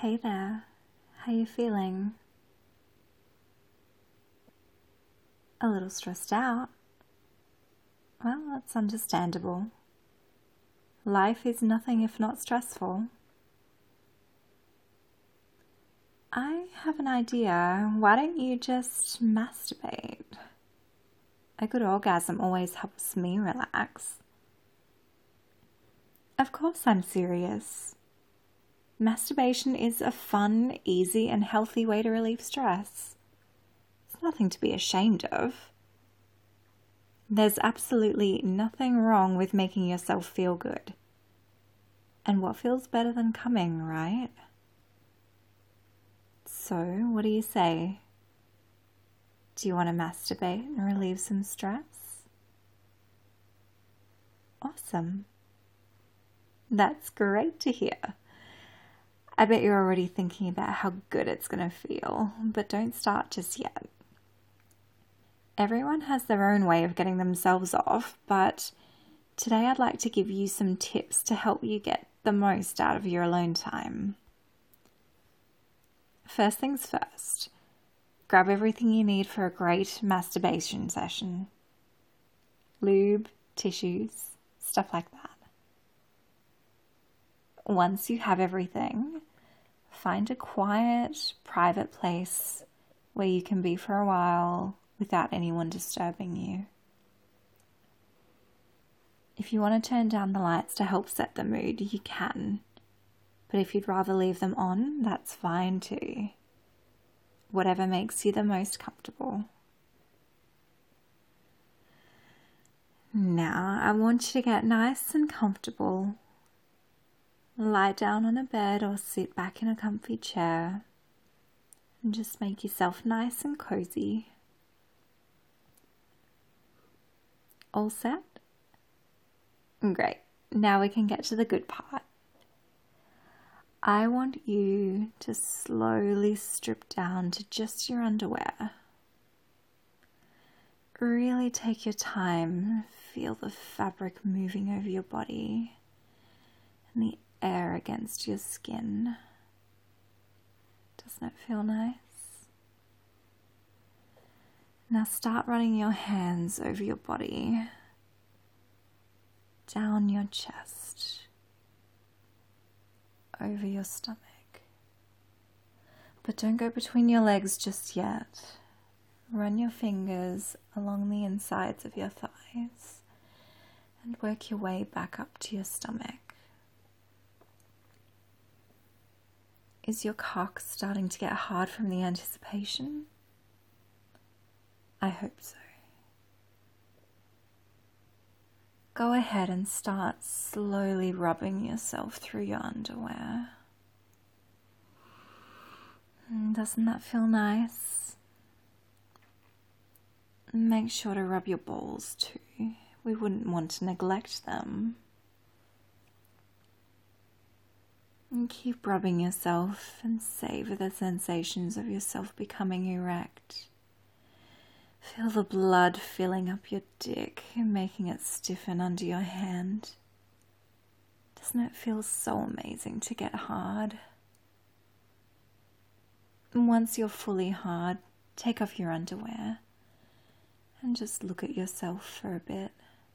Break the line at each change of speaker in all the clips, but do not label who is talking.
Hey there, how you feeling? A little stressed out? Well, that's understandable. Life is nothing if not stressful. I have an idea. Why don't you just masturbate? A good orgasm always helps me relax. Of course I'm serious. Masturbation is a fun, easy, and healthy way to relieve stress. It's nothing to be ashamed of. There's absolutely nothing wrong with making yourself feel good. And what feels better than coming, right? So, what do you say? Do you want to masturbate and relieve some stress? Awesome. That's great to hear. I bet you're already thinking about how good it's going to feel, but don't start just yet. Everyone has their own way of getting themselves off, but today I'd like to give you some tips to help you get the most out of your alone time. First things first, grab everything you need for a great masturbation session. Lube, tissues, stuff like that. Once you have everything, find a quiet, private place where you can be for a while without anyone disturbing you. If you want to turn down the lights to help set the mood, you can. But if you'd rather leave them on, that's fine too. Whatever makes you the most comfortable. Now, I want you to get nice and comfortable. Lie down on a bed or sit back in a comfy chair and just make yourself nice and cozy. All set? Great. Now we can get to the good part. I want you to slowly strip down to just your underwear. Really take your time. Feel the fabric moving over your body and the air against your skin. Doesn't it feel nice? Now start running your hands over your body, down your chest, over your stomach. But don't go between your legs just yet. Run your fingers along the insides of your thighs and work your way back up to your stomach. Is your cock starting to get hard from the anticipation? I hope so. Go ahead and start slowly rubbing yourself through your underwear. Doesn't that feel nice? Make sure to rub your balls too. We wouldn't want to neglect them. And keep rubbing yourself and savor the sensations of yourself becoming erect. Feel the blood filling up your dick and making it stiffen under your hand. Doesn't it feel so amazing to get hard? And once you're fully hard, take off your underwear and just look at yourself for a bit.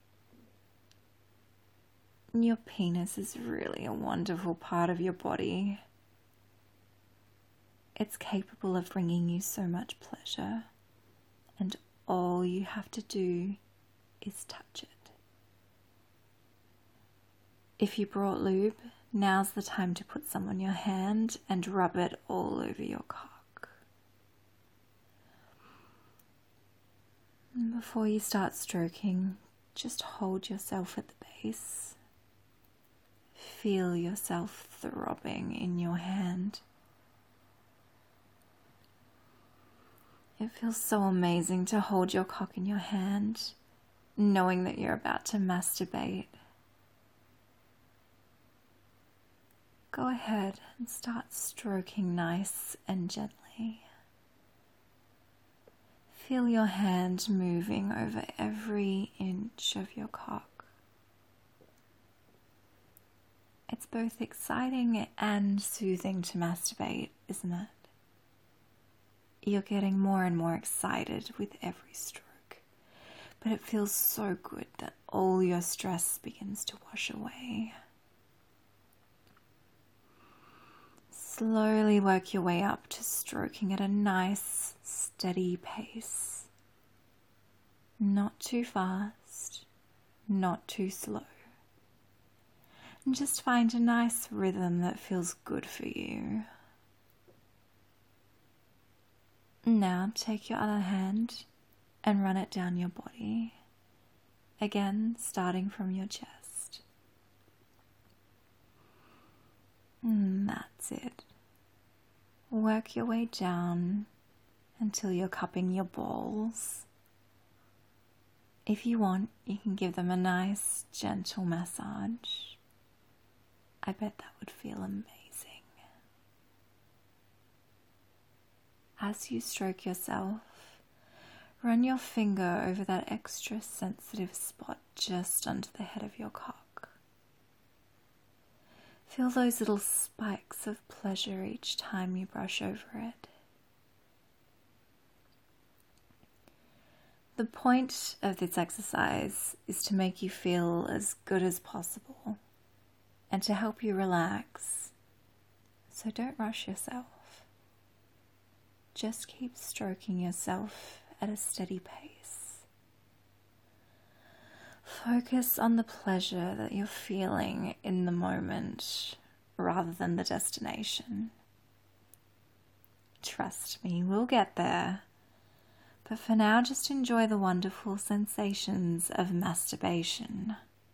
Your penis is really a wonderful part of your body. It's capable of bringing you so much pleasure. And all you have to do is touch it. If you brought lube, now's the time to put some on your hand and rub it all over your cock. And before you start stroking, just hold yourself at the base. Feel yourself throbbing in your hand. It feels so amazing to hold your cock in your hand, knowing that you're about to masturbate. Go ahead and start stroking nice and gently. Feel your hand moving over every inch of your cock. It's both exciting and soothing to masturbate, isn't it? You're getting more and more excited with every stroke, but it feels so good that all your stress begins to wash away. Slowly work your way up to stroking at a nice, steady pace. Not too fast, not too slow. And just find a nice rhythm that feels good for you. Now take your other hand and run it down your body. Again, starting from your chest. That's it. Work your way down until you're cupping your balls. If you want, you can give them a nice, gentle massage. I bet that would feel amazing. As you stroke yourself, run your finger over that extra sensitive spot just under the head of your cock. Feel those little spikes of pleasure each time you brush over it. The point of this exercise is to make you feel as good as possible and to help you relax. So don't rush yourself. Just keep stroking yourself at a steady pace. Focus on the pleasure that you're feeling in the moment rather than the destination. Trust me, we'll get there. But for now, just enjoy the wonderful sensations of masturbation.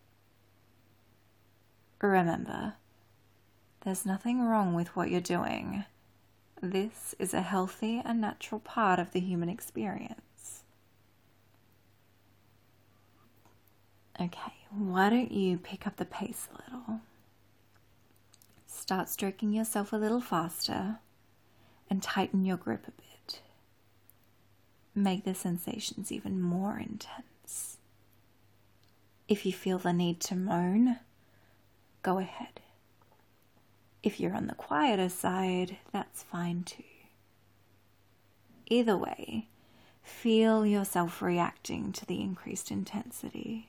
Remember, there's nothing wrong with what you're doing. This is a healthy and natural part of the human experience. Okay, why don't you pick up the pace a little? Start stroking yourself a little faster and tighten your grip a bit. Make the sensations even more intense. If you feel the need to moan, go ahead. If you're on the quieter side, that's fine too. Either way, feel yourself reacting to the increased intensity.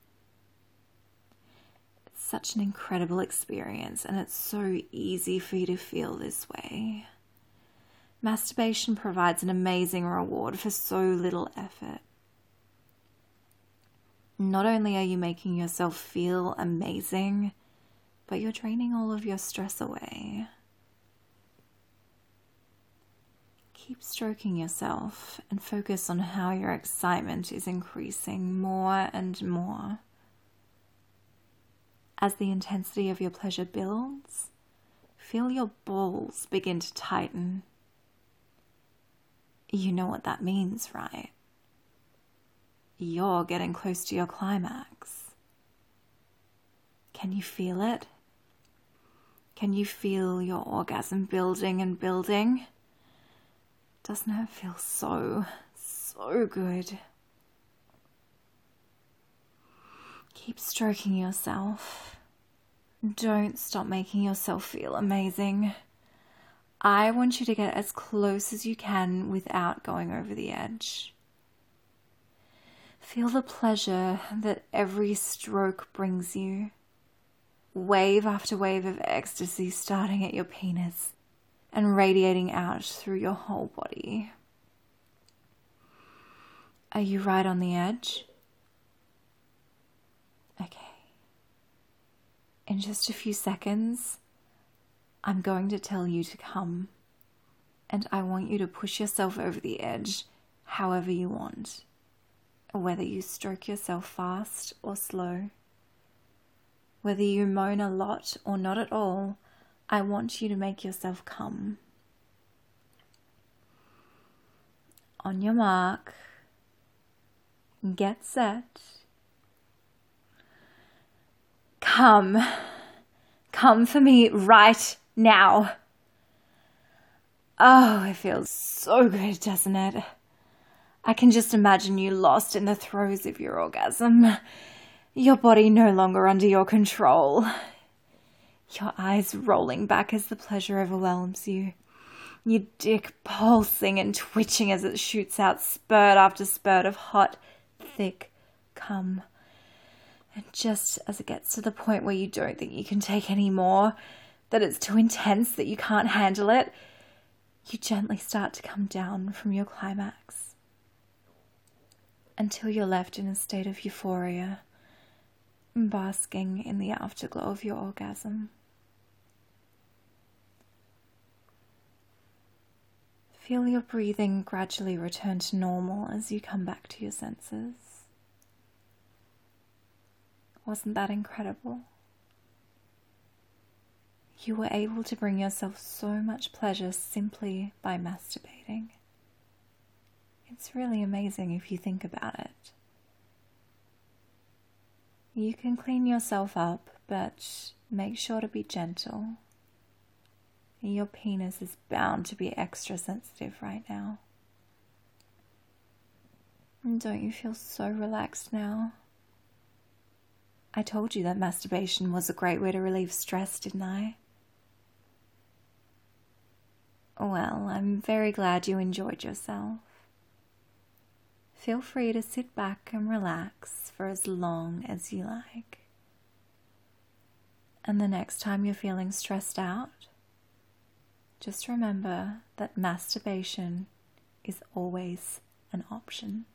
It's such an incredible experience, and it's so easy for you to feel this way. Masturbation provides an amazing reward for so little effort. Not only are you making yourself feel amazing, but you're draining all of your stress away. Keep stroking yourself and focus on how your excitement is increasing more and more. As the intensity of your pleasure builds, feel your balls begin to tighten. You know what that means, right? You're getting close to your climax. Can you feel it? Can you feel your orgasm building and building? Doesn't it feel so good? Keep stroking yourself. Don't stop making yourself feel amazing. I want you to get as close as you can without going over the edge. Feel the pleasure that every stroke brings you. Wave after wave of ecstasy starting at your penis and radiating out through your whole body. Are you right on the edge? Okay. In just a few seconds, I'm going to tell you to come, and I want you to push yourself over the edge however you want, whether you stroke yourself fast or slow. Whether you moan a lot or not at all, I want you to make yourself come. On your mark, get set, come. Come for me right now. Oh, it feels so good, doesn't it? I can just imagine you lost in the throes of your orgasm. Your body no longer under your control. your eyes rolling back as the pleasure overwhelms you, your dick pulsing and twitching as it shoots out spurt after spurt of hot, thick cum. And just as it gets to the point where you don't think you can take any more, that it's too intense, that you can't handle it, you gently start to come down from your climax until you're left in a state of euphoria, basking in the afterglow of your orgasm. Feel your breathing gradually return to normal as you come back to your senses. Wasn't that incredible? You were able to bring yourself so much pleasure simply by masturbating. It's really amazing if you think about it. You can clean yourself up, but make sure to be gentle. Your penis is bound to be extra sensitive right now. And don't you feel so relaxed now? I told you that masturbation was a great way to relieve stress, didn't I? Well, I'm very glad you enjoyed yourself. Feel free to sit back and relax for as long as you like. And the next time you're feeling stressed out, just remember that masturbation is always an option.